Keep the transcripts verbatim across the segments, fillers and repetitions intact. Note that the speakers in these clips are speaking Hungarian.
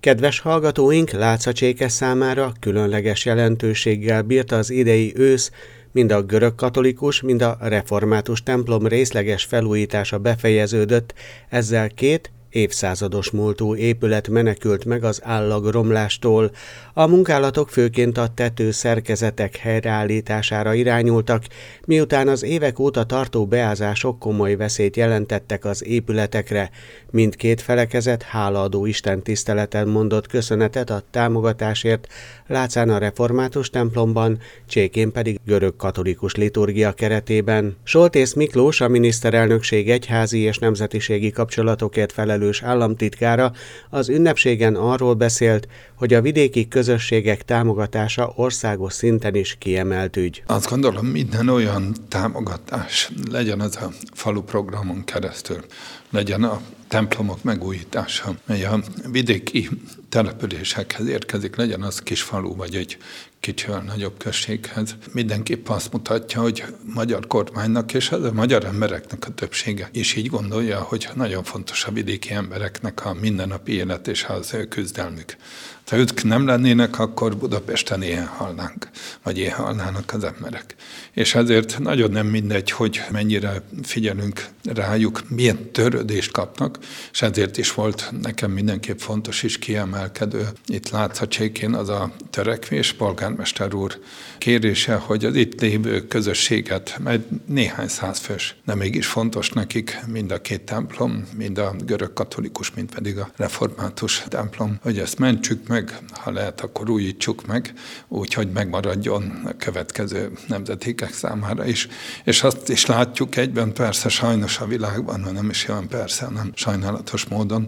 Kedves hallgatóink, Látszacséke számára különleges jelentőséggel bírt az idei ősz, mind a görögkatolikus, mind a református templom részleges felújítása befejeződött, ezzel két évszázados múltú épület menekült meg az állagromlástól. A munkálatok főként a tető szerkezetek helyreállítására irányultak, miután az évek óta tartó beázások komoly veszélyt jelentettek az épületekre. Mindkét felekezet hálaadó Isten tiszteleten mondott köszönetet a támogatásért, Látszán a református templomban, Csékén pedig görögkatolikus liturgia keretében. Soltész Miklós, a miniszterelnökség egyházi és nemzetiségi kapcsolatokért felelős államtitkára az ünnepségen arról beszélt, hogy a vidéki közösségek támogatása országos szinten is kiemelt ügy. Azt gondolom, minden olyan támogatás, legyen az a falu programon keresztül, legyen a templomok megújítása, mely a vidéki településekhez érkezik, legyen az kis falu vagy egy kicsivel nagyobb községhez. Mindenképp azt mutatja, hogy magyar kormánynak és az a magyar embereknek a többsége is így gondolja, hogy nagyon fontos a vidéki embereknek a mindennapi élet és az ő küzdelmük. Ha ők nem lennének, akkor Budapesten éhen halnánk, vagy éhen halnának az emberek. És ezért nagyon nem mindegy, hogy mennyire figyelünk rájuk, milyen törődést kapnak, és ezért is volt nekem mindenképp fontos és kiemelkedő itt Látszatcsékén az a törekvés, polgármester úr kérése, hogy az itt lévő közösséget, mert néhány százfős, de mégis fontos nekik mind a két templom, mind a görögkatolikus, mind pedig a református templom, hogy ezt mentsük meg, ha lehet, akkor újítsuk meg, úgyhogy megmaradjon a következő nemzedékek számára is. És azt is látjuk egyben, persze sajnos a világban, hanem is olyan persze, nem sajnálatos módon,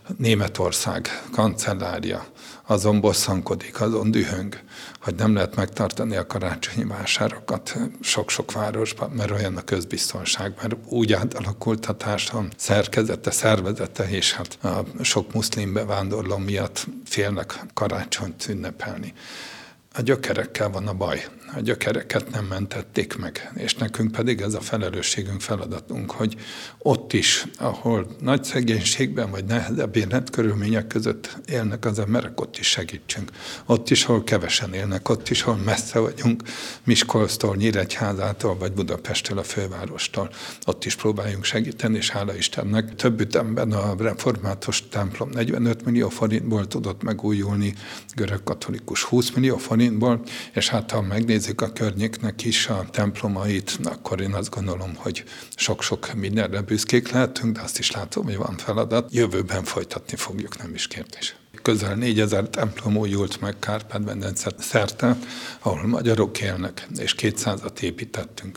Németország kancellárja azon bosszankodik, azon dühöng, hogy nem lehet megtartani a karácsonyi vásárokat sok-sok városban, mert olyan a közbiztonság, mert úgy átalakult a társadalom szerkezete, szervezete, és hát a sok muszlim bevándorló miatt félnek karácsonyt ünnepelni. A gyökerekkel van a baj. A gyökereket nem mentették meg, és nekünk pedig ez a felelősségünk, feladatunk, hogy ott is, ahol nagy szegénységben vagy nehezebb életkörülmények között élnek az emberek, ott is segítsünk. Ott is, ahol kevesen élnek, ott is, ahol messze vagyunk Miskolctól, Nyíregyházától, vagy Budapesttől, a fővárostól. Ott is próbáljunk segíteni, és hála Istennek. Több ütemben a református templom negyvenöt millió forintból tudott megújulni, görögkatolikus húsz millió forintból, és hát ha megnézzük a környéknek is a templomait, akkor én azt gondolom, hogy sok-sok mindenre büszkék lehetünk, de azt is látom, hogy van feladat. Jövőben folytatni fogjuk, nem is kérdés. Közel négyezer templom újult meg Kárpát-medence szerte, ahol magyarok élnek, és kétszázat építettünk.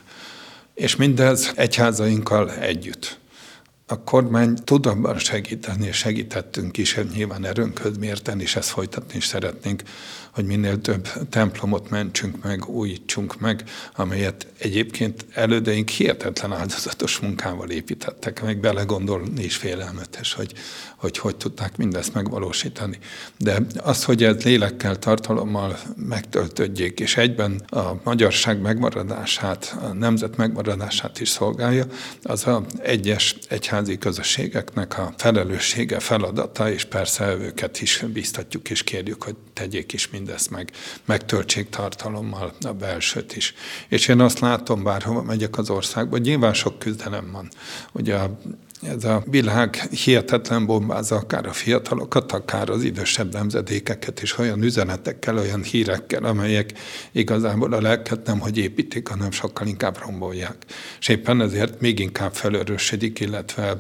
És mindez egyházainkkal együtt. A kormány tud abban segíteni, és segítettünk is, nyilván erőnkhöz mérten, és ezt folytatni is szeretnénk, hogy minél több templomot mentsünk meg, újítsunk meg, amelyet egyébként elődeink hihetetlen áldozatos munkával építettek, meg belegondolni is félelmetes, hogy, hogy hogy tudták mindezt megvalósítani. De az, hogy ez lélekkel, tartalommal megtöltődjék, és egyben a magyarság megmaradását, a nemzet megmaradását is szolgálja, az az egyes egyházi közösségeknek a felelőssége, feladata, és persze őket is bíztatjuk és kérjük, hogy tegyék is mindezt meg, megtöltsék tartalommal a belsőt is. És én azt látom, bárhova megyek az országban, nyilván sok küzdelem van. Ugye ez a világ hihetetlen bombázza akár a fiatalokat, akár az idősebb nemzedékeket is olyan üzenetekkel, olyan hírekkel, amelyek igazából a lelket nem hogy építik, hanem sokkal inkább rombolják. És éppen ezért még inkább felerősödik, illetve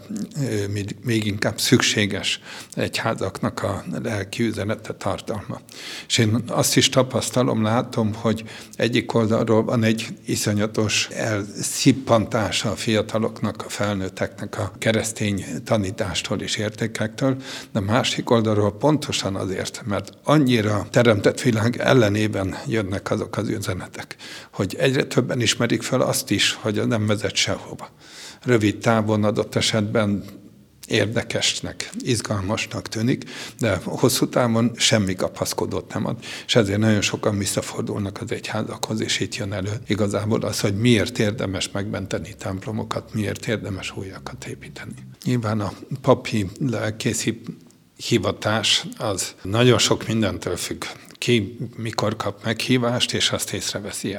még inkább szükséges egyházaknak a lelki üzenete, tartalma. És én azt is tapasztalom, látom, hogy egyik oldalról van egy iszonyatos elszippantása a fiataloknak, a felnőtteknek a keresztény tanítástól és értékektől, de másik oldalról pontosan azért, mert annyira teremtett világ ellenében jönnek azok az üzenetek, hogy egyre többen ismerik fel azt is, hogy az nem vezet sehova. Rövid távon adott esetben érdekesnek, izgalmasnak tűnik, de hosszú távon semmi kapaszkodót nem ad. És ezért nagyon sokan visszafordulnak az egyházakhoz, és itt jön elő igazából az, hogy miért érdemes megmenteni templomokat, miért érdemes újakat építeni. Nyilván a papi lelkészi hivatás az nagyon sok mindentől függ. Ki mikor kap meghívást, és azt észreveszi-e.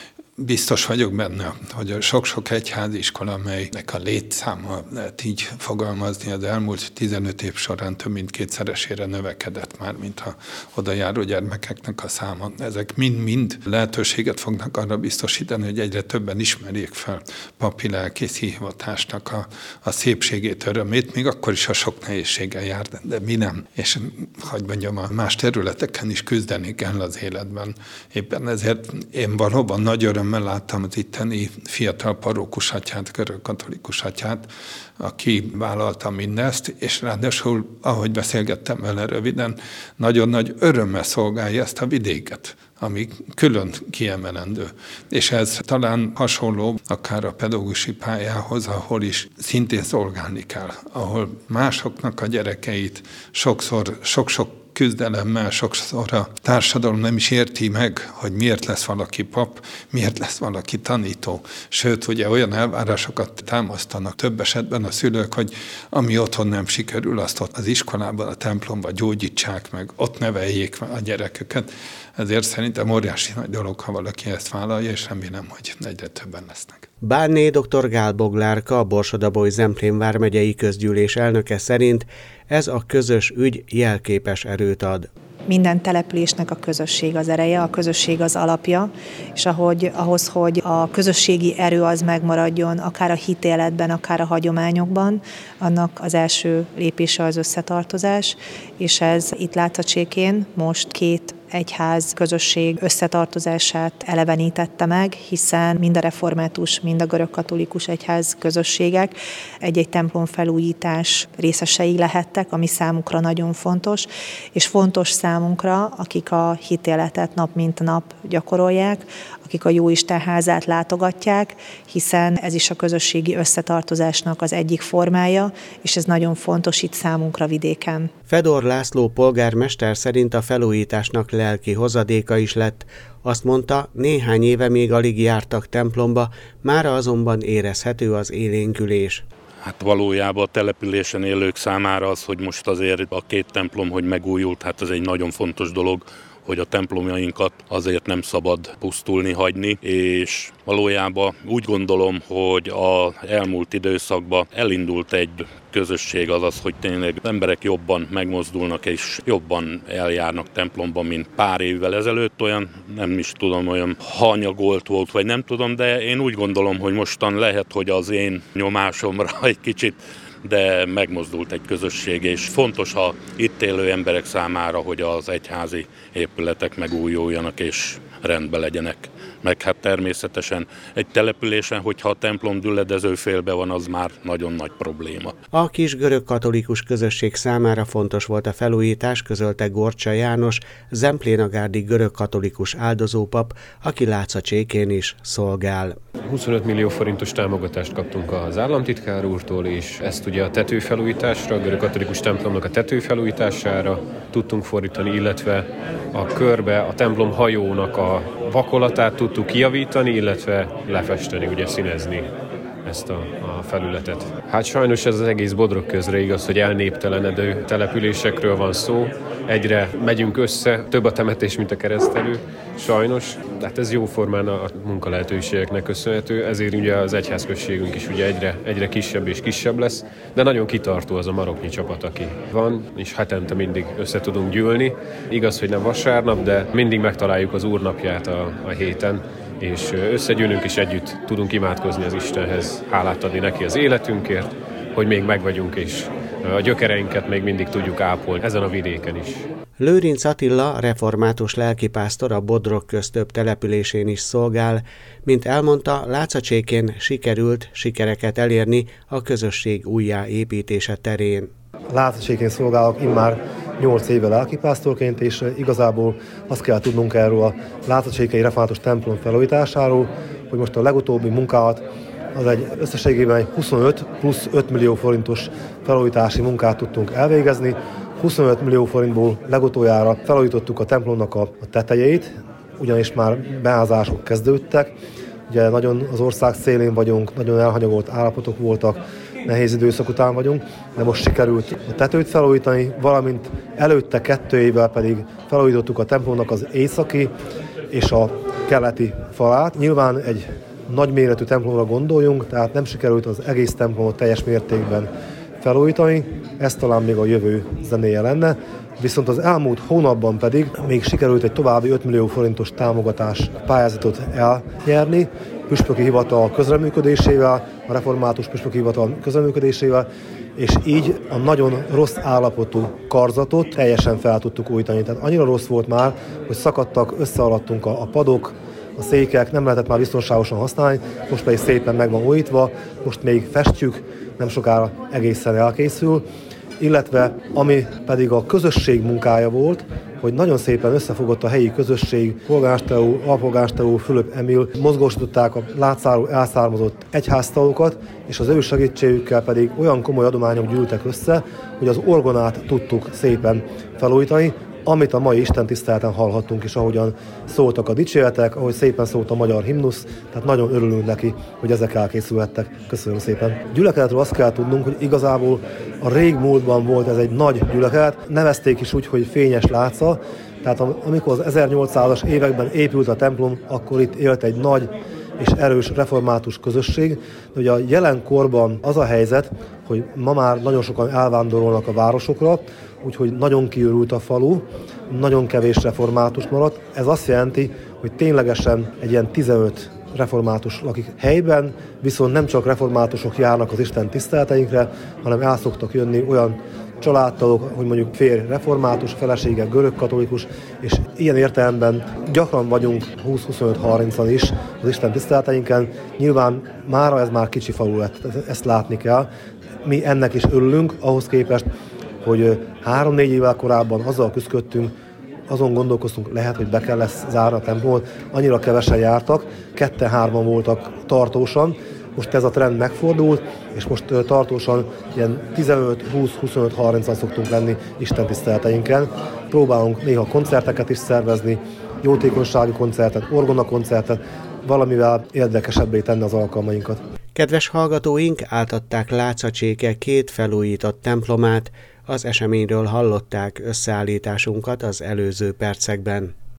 Biztos vagyok benne, hogy a sok-sok egyháziskola, amelynek a létszáma, lehet így fogalmazni, az elmúlt tizenöt év során több mint kétszeresére növekedett már, mint a oda járó gyermekeknek a száma. Ezek mind-mind lehetőséget fognak arra biztosítani, hogy egyre többen ismerjék fel papi lelkészi hivatásnak a, a szépségét, örömét, még akkor is a sok nehézséggel jár, de mi nem. És hogy mondjam, a más területeken is küzdeni kell az életben. Éppen ezért én valóban nagy örömmel láttam az itteni fiatal parókus atyát, görög katolikus atyát, aki vállalta mindezt, és ráadásul, ahogy beszélgettem vele röviden, nagyon nagy örömmel szolgálja ezt a vidéket, ami külön kiemelendő. És ez talán hasonló akár a pedagógusi pályához, ahol is szintén szolgálni kell, ahol másoknak a gyerekeit sokszor, sok-sok küzdelemmel sokszor a társadalom nem is érti meg, hogy miért lesz valaki pap, miért lesz valaki tanító. Sőt, ugye olyan elvárásokat támasztanak több esetben a szülők, hogy ami otthon nem sikerül, azt ott az iskolában, a templomban gyógyítsák meg, ott neveljék a gyerekeket. Ezért szerintem óriási nagy dolog, ha valaki ezt vállalja, és remélem, hogy egyre többen lesznek. Bánné dr. Gál Boglárka, a Borsod-Abaúj-Zemplén vármegyei közgyűlés elnöke szerint ez a közös ügy jelképes erőt ad. Minden településnek a közösség az ereje, a közösség az alapja, és ahogy, ahhoz, hogy a közösségi erő az megmaradjon, akár a hitéletben, akár a hagyományokban, annak az első lépése az összetartozás, és ez itt Látszatsékén most két egyház közösség összetartozását elevenítette meg, hiszen mind a református, mind a görögkatolikus egyház közösségek egy-egy templom felújítás részesei lehettek, ami számukra nagyon fontos, és fontos számunkra, akik a hitéletet nap mint nap gyakorolják, akik a Jóisten házát látogatják, hiszen ez is a közösségi összetartozásnak az egyik formája, és ez nagyon fontos itt számunkra vidéken. Fedor László polgármester szerint a felújításnak lelki hozadéka is lett. Azt mondta, néhány éve még alig jártak templomba, mára azonban érezhető az élénkülés. Hát valójában a településen élők számára az, hogy most azért a két templom, hogy megújult, hát ez egy nagyon fontos dolog, hogy a templomjainkat azért nem szabad pusztulni hagyni, és valójában úgy gondolom, hogy az elmúlt időszakban elindult egy közösség, azaz, hogy tényleg emberek jobban megmozdulnak és jobban eljárnak templomban, mint pár évvel ezelőtt, olyan nem is tudom, olyan hanyagolt volt, vagy nem tudom, de én úgy gondolom, hogy mostan lehet, hogy az én nyomásomra egy kicsit, de megmozdult egy közösség, és fontos a itt élő emberek számára, hogy az egyházi épületek megújuljanak és rendben legyenek. Meg hát természetesen egy településen, hogyha a templom düledező félbe van, az már nagyon nagy probléma. A kis görög katolikus közösség számára fontos volt a felújítás, közölte Gorcsa János, zemplénagárdi görög katolikus áldozópap, aki Látszatsékén is szolgál. huszonöt millió forintos támogatást kaptunk az államtitkár úrtól, és ezt ugye a tetőfelújításra, a görög katolikus templomnak a tetőfelújítására tudtunk fordítani, illetve a körbe a templom hajónak a vakolatát tudtuk kijavítani, illetve lefesteni, ugye színezni ezt a, a felületet. Hát sajnos ez az egész Bodrog közre igaz, hogy elnéptelenedő településekről van szó. Egyre megyünk össze, több a temetés, mint a keresztelő, sajnos. Tehát ez jóformán a munkalehetőségeknek köszönhető, ezért ugye az egyházközségünk is ugye egyre, egyre kisebb és kisebb lesz, de nagyon kitartó az a maroknyi csapat, aki van, és hetente mindig össze tudunk gyűlni. Igaz, hogy nem vasárnap, de mindig megtaláljuk az úrnapját a, a héten, és összegyűlünk és együtt tudunk imádkozni az Istenhez, hálát adni neki az életünkért, hogy még megvagyunk, és a gyökereinket még mindig tudjuk ápolni ezen a vidéken is. Lőrinc Attila, református lelkipásztor, a Bodrog köz több településén is szolgál. Mint elmondta, Látszatsékén sikerült sikereket elérni a közösség újjáépítése terén. Látszatsékén szolgálok immár nyolc éve lelkipásztorként, és igazából azt kell tudnunk erről a Látszatsékei református templom felújításáról, hogy most a legutóbbi munkálat az egy összességében egy huszonöt plusz öt millió forintos felújítási munkát tudtunk elvégezni. huszonöt millió forintból legutoljára felújítottuk a templomnak a tetejét, ugyanis már beázások kezdődtek. Ugye nagyon az ország szélén vagyunk, nagyon elhanyagolt állapotok voltak, nehéz időszak után vagyunk, de most sikerült a tetőt felújítani, valamint előtte kettő évvel pedig felújítottuk a templomnak az északi és a keleti falát. Nyilván egy nagyméretű templomra gondoljunk, tehát nem sikerült az egész templomot teljes mértékben felújítani, ez talán még a jövő zenéje lenne, viszont az elmúlt hónapban pedig még sikerült egy további öt millió forintos támogatás pályázatot elnyerni, püspöki hivatal közreműködésével, a református püspöki hivatal közreműködésével, és így a nagyon rossz állapotú karzatot teljesen fel tudtuk újítani. Tehát annyira rossz volt már, hogy szakadtak, összealadtunk a, a padok, a székek, nem lehetett már biztonságosan használni, most pedig szépen meg van újítva, most még festjük, nem sokára egészen elkészül, illetve ami pedig a közösség munkája volt, hogy nagyon szépen összefogott a helyi közösség, polgármester úr, alpolgármester úr, Fülöp Emil, mozgósították a látszáról elszármazott egyháztagokat, és az ő segítségükkel pedig olyan komoly adományok gyűltek össze, hogy az orgonát tudtuk szépen felújítani, amit a mai istentiszteleten hallhattunk is, ahogyan szóltak a dicséretek, ahogy szépen szólt a magyar himnusz, tehát nagyon örülünk neki, hogy ezek elkészülhettek. Köszönöm szépen. Gyülekezetről azt kell tudnunk, hogy igazából a régmúltban volt ez egy nagy gyülekezet, nevezték is úgy, hogy Fényes Láca, tehát amikor az ezernyolcszázas években épült a templom, akkor itt élt egy nagy és erős református közösség, de ugye a jelenkorban az a helyzet, hogy ma már nagyon sokan elvándorolnak a városokra, úgyhogy nagyon kiürült a falu, nagyon kevés református maradt. Ez azt jelenti, hogy ténylegesen egy ilyen tizenöt református lakik helyben, viszont nem csak reformátusok járnak az Isten tiszteleteinkre, hanem el szoktak jönni olyan családtagok, hogy mondjuk férj református, felesége görögkatolikus, és ilyen értelemben gyakran vagyunk húsz-huszonöt-harmincan is az Isten tiszteleteinken. Nyilván mára ez már kicsi falu lett, ezt látni kell. Mi ennek is örülünk, ahhoz képest, hogy három-négy évvel korábban azzal küzdöttünk, azon gondolkoztunk, lehet, hogy be kell lesz zárni a templomot, annyira kevesen jártak, ketten-hárman voltak tartósan, most ez a trend megfordult, és most tartósan ilyen tizenöt-húsz-huszonöt-harmincan szoktunk lenni istentiszteleteinken. Próbálunk néha koncerteket is szervezni, jótékonysági koncertet, orgona koncertet, valamivel érdekesebbé tenni az alkalmainkat. Kedves hallgatóink, átadták Lázacséke két felújított templomát, az eseményről hallották összeállításunkat az előző percekben.